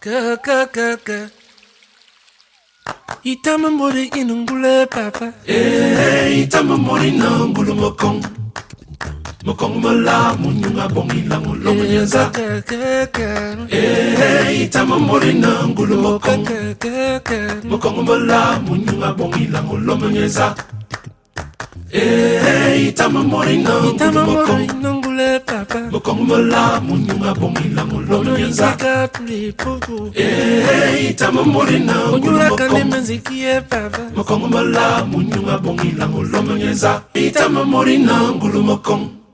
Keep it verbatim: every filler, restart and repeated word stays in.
Ka ka ka ka. Itama mori inungule papa. Eh, itama mori nangulu mokong. Mokong mala munyunga bongi langu lomenyaza. Ka ka ka. Eh, itama mori nangulu mokong. Ka ka ka. Mokong mala munyunga bongi langu lomenyaza. Eh, itama mori nangulu Itama mori mokong. inungule papa. Mokong mala munyunga bongi langu lomenyaza. Ka tuli popo. Eh, itama mori nangulu Onyura kane mokong. manzikie papa. Mokong mala munyunga bongi langu lomenyaza. Itama mori nangulu mokong.